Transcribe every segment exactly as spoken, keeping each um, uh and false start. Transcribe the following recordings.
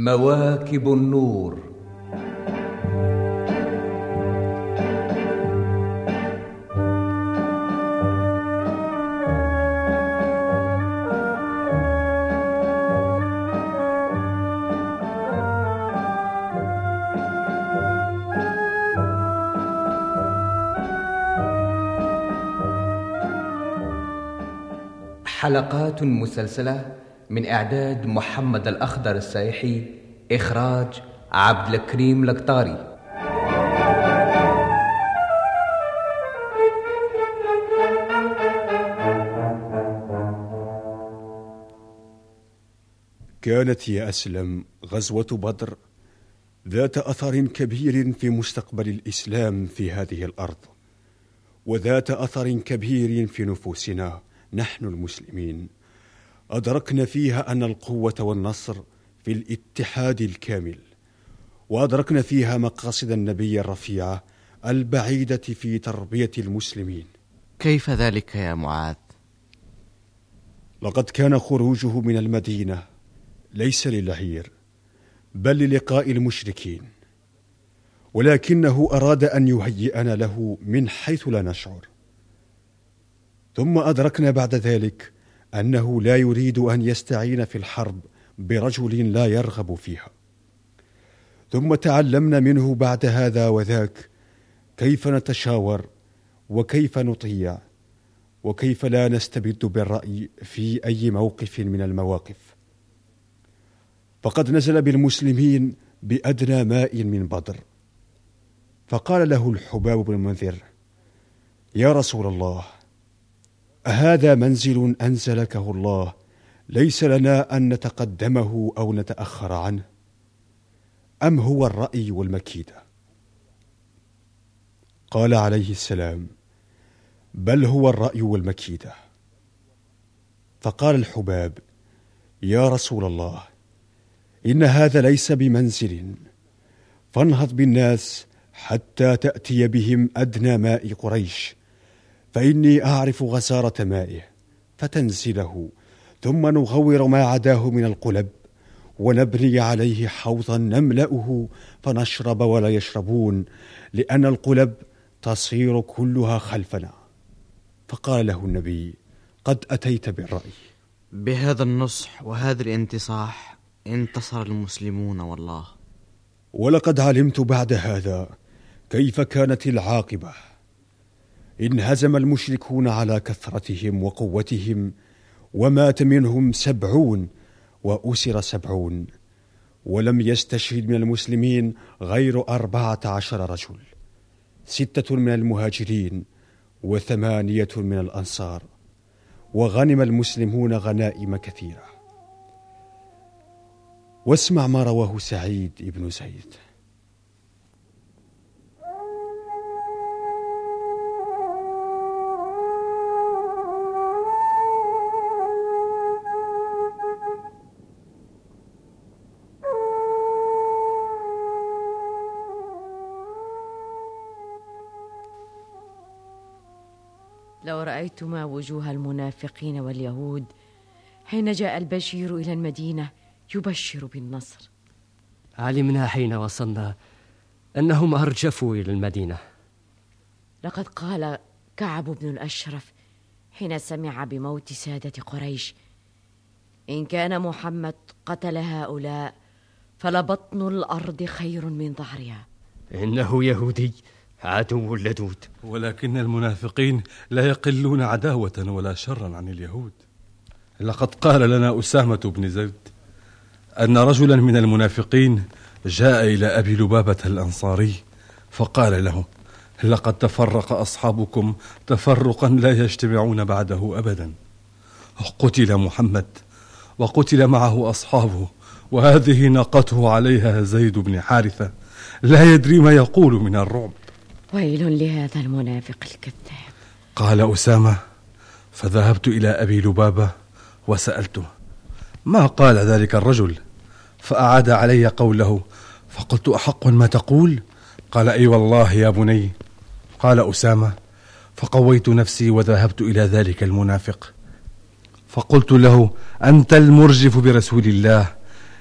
مواكب النور. حلقات مسلسلة من إعداد محمد الأخضر السايحي، إخراج عبد الكريم القطاري. كانت يا أسلم غزوة بدر ذات أثر كبير في مستقبل الإسلام في هذه الأرض، وذات أثر كبير في نفوسنا نحن المسلمين. أدركنا فيها أن القوة والنصر في الاتحاد الكامل، وأدركنا فيها مقاصد النبي الرفيعة البعيدة في تربية المسلمين. كيف ذلك يا معاذ؟ لقد كان خروجه من المدينة ليس للعير بل للقاء المشركين، ولكنه أراد أن يهيئنا له من حيث لا نشعر. ثم أدركنا بعد ذلك أنه لا يريد أن يستعين في الحرب برجل لا يرغب فيها. ثم تعلمنا منه بعد هذا وذاك كيف نتشاور وكيف نطيع وكيف لا نستبد بالرأي في أي موقف من المواقف. فقد نزل بالمسلمين بأدنى ماء من بدر، فقال له الحباب بن المنذر: يا رسول الله، أهذا منزل أنزلكه الله ليس لنا أن نتقدمه أو نتأخر عنه، أم هو الرأي والمكيدة؟ قال عليه السلام: بل هو الرأي والمكيدة. فقال الحباب: يا رسول الله، إن هذا ليس بمنزل، فانهض بالناس حتى تأتي بهم أدنى ماء قريش، فإني أعرف غزارة مائه، فتنزله، ثم نغور ما عداه من القلب، ونبني عليه حوضا نملأه فنشرب ولا يشربون، لأن القلب تصير كلها خلفنا. فقال له النبي: قد أتيت بالرأي. بهذا النصح وهذا الانتصاح انتصر المسلمون والله. ولقد علمت بعد هذا كيف كانت العاقبة. انهزم المشركون على كثرتهم وقوتهم، ومات منهم سبعون وأسر سبعون، ولم يستشهد من المسلمين غير أربعة عشر رجل، ستة من المهاجرين وثمانية من الأنصار، وغنم المسلمون غنائم كثيرة. واسمع ما رواه سعيد بن زيد: لو رأيتما وجوه المنافقين واليهود حين جاء البشير إلى المدينة يبشر بالنصر. علمنا حين وصلنا أنهم أرجفوا إلى المدينة. لقد قال كعب بن الأشرف حين سمع بموت سادة قريش: إن كان محمد قتل هؤلاء فلبطن الأرض خير من ظهرها. إنه يهودي عدو لدود. ولكن المنافقين لا يقلون عداوة ولا شرا عن اليهود. لقد قال لنا أسامة بن زيد أن رجلا من المنافقين جاء إلى أبي لبابة الأنصاري فقال له: لقد تفرق أصحابكم تفرقا لا يجتمعون بعده أبدا. قتل محمد وقتل معه أصحابه، وهذه ناقته عليها زيد بن حارثة، لا يدري ما يقول من الرعب. ويل لهذا المنافق الكذاب. قال أسامة: فذهبت إلى أبي لبابة وسألته ما قال ذلك الرجل، فأعاد علي قوله، فقلت: أحق ما تقول؟ قال: أي والله يا بني. قال أسامة: فقويت نفسي وذهبت إلى ذلك المنافق فقلت له: أنت المرجف برسول الله،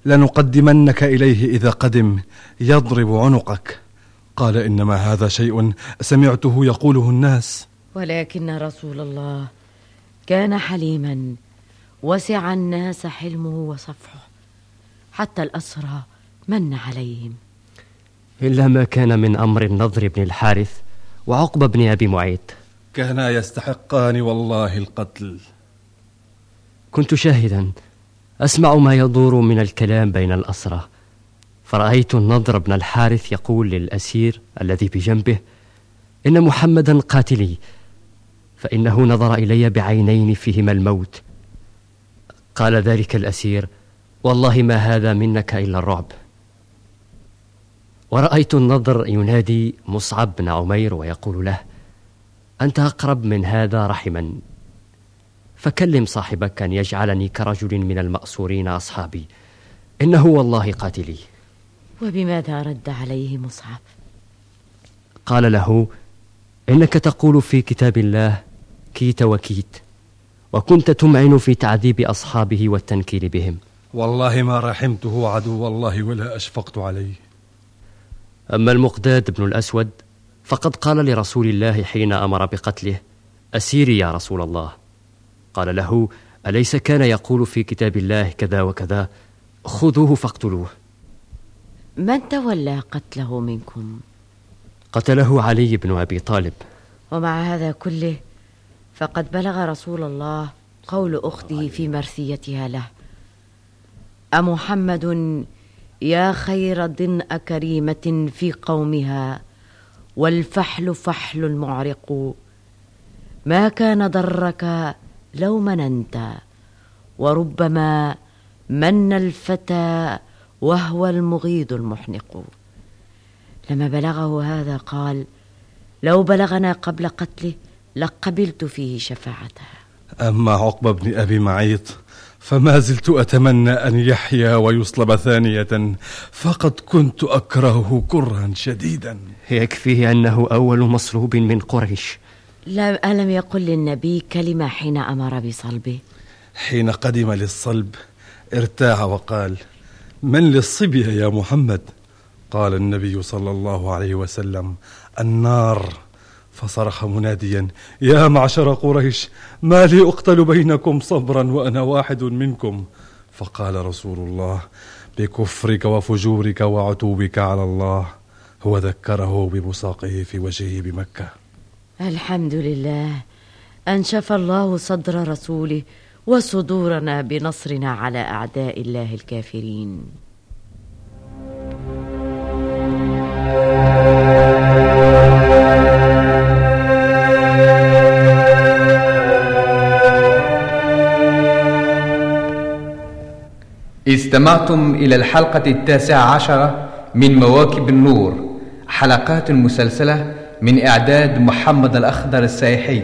لنقدمنك إليه إذا قدم يضرب عنقك. قال إنما هذا شيء سمعته يقوله الناس. ولكن رسول الله كان حليما، وسع الناس حلمه وصفحه، حتى الأسرى من عليهم. إلا ما كان من أمر النضر بن الحارث وعقبة بن أبي معيط، كانا يستحقان والله القتل. كنت شاهدا أسمع ما يدور من الكلام بين الأسرى، فرأيت النضر بن الحارث يقول للأسير الذي بجنبه: إن محمدا قاتلي، فإنه نظر إلي بعينين فيهما الموت. قال ذلك الأسير: والله ما هذا منك إلا الرعب. ورأيت النضر ينادي مصعب بن عمير ويقول له: أنت أقرب من هذا رحما، فكلم صاحبك أن يجعلني كرجل من المأسورين أصحابي، إنه والله قاتلي. وبماذا رد عليه مصعب؟ قال له: إنك تقول في كتاب الله كيت وكيت، وكنت تمعن في تعذيب أصحابه والتنكيل بهم. والله ما رحمته عدو والله ولا أشفقت عليه. أما المقداد بن الأسود فقد قال لرسول الله حين أمر بقتله: أسيري يا رسول الله. قال له: أليس كان يقول في كتاب الله كذا وكذا؟ خذوه فاقتلوه. من تولى قتله منكم؟ قتله علي بن أبي طالب. ومع هذا كله فقد بلغ رسول الله قول أخته في مرثيتها له: أمحمد يا خير ضنأ كريمة في قومها، والفحل فحل معرق، ما كان ضرك لو مننت، وربما من الفتى وهو المغيض المحنق. لما بلغه هذا قال: لو بلغنا قبل قتله لقبلت فيه شفاعته. أما عقبة بن أبي معيط فما زلت أتمنى أن يحيا ويصلب ثانية، فقد كنت أكرهه كرها شديدا. يكفيه أنه أول مصلوب من قريش. لا، ألم يقل للنبي كلمة حين أمر بصلبه؟ حين قدم للصلب ارتاع وقال: من للصبية يا محمد؟ قال النبي صلى الله عليه وسلم: النار. فصرخ مناديا: يا معشر قريش، ما لي أقتل بينكم صبرا وأنا واحد منكم؟ فقال رسول الله: بكفرك وفجورك وعتوبك على الله. هو ذكره ببصاقه في وجهه بمكة. الحمد لله أن شفى الله صدر رسوله وصدورنا بنصرنا على أعداء الله الكافرين. استمعتم إلى الحلقة التاسعة عشرة من مواكب النور، حلقات مسلسلة من إعداد محمد الأخضر السايحي.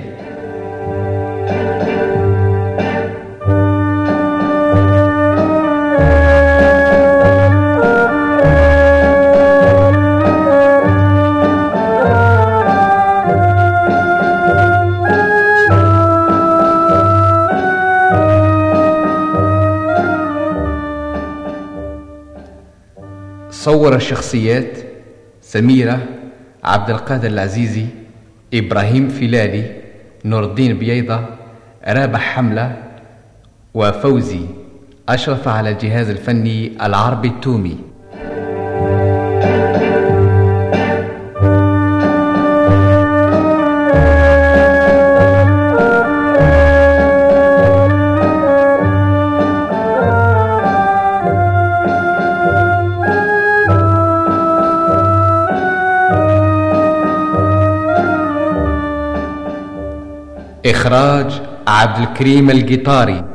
صور الشخصيات: سميرة عبد القادر العزيزي، إبراهيم فيلالي، نور الدين بييضة، رابح حملة، وفوزي. أشرف على الجهاز الفني العربي التومي. إخراج عبد الكريم القطاري.